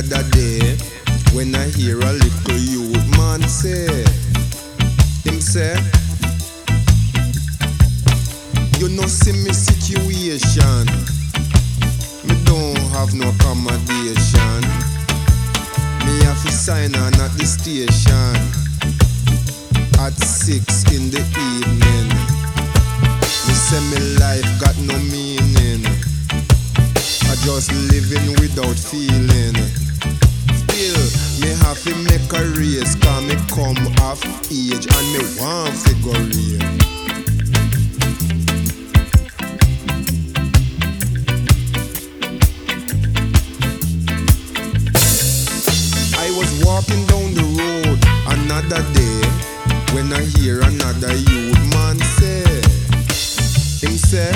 Another day, when I hear a little youth man say, him say, you know see me situation, me don't have no accommodation. Me have to sign on at the station at 6 in the evening. Me say me life got no meaning, I just living without feeling. Still, me have to make a race, cause me come off age and me want figure real. I was walking down the road another day when I hear another youth man say, him say,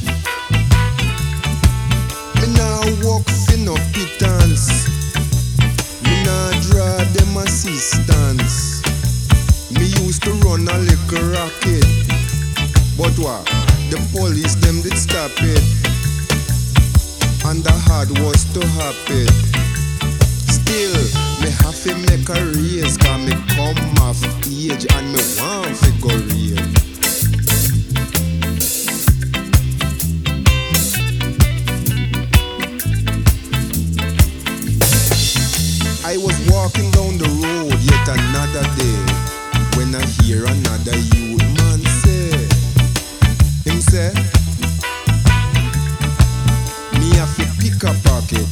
me nah walk for no pittance, me nah draw them assistance. Me used to run a little rocket, but what? The police them did stop it, and the hard was to happen. Still, me have to make a race, cause me come off age and me want figure real. I was walking down the road yet another day when I hear another youth man say, him say, me have to pick a pocket,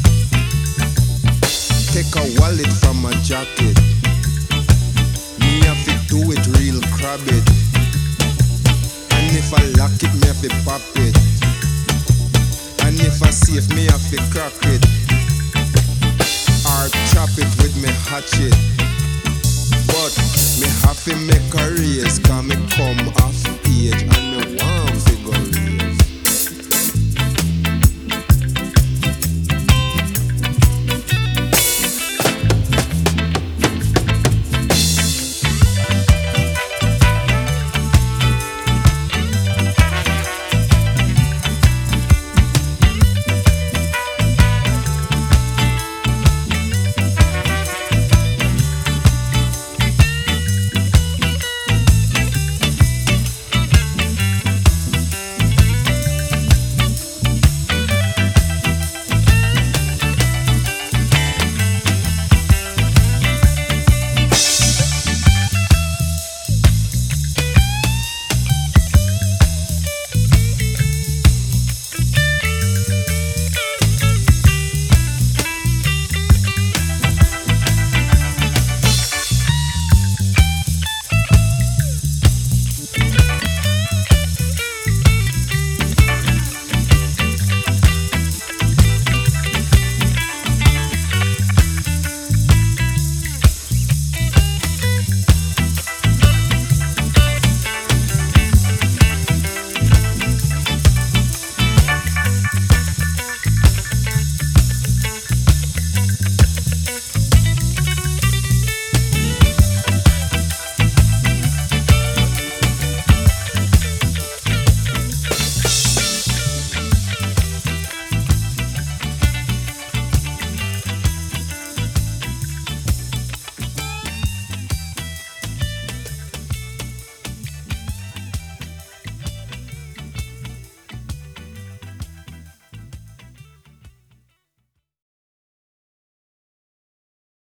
take a wallet from my jacket, me have to do it real crab it, and if I lock it me have to pop it, and if I safe me have to crack it, or chop it with me hatchet. But me have to make a race, cause me come off age and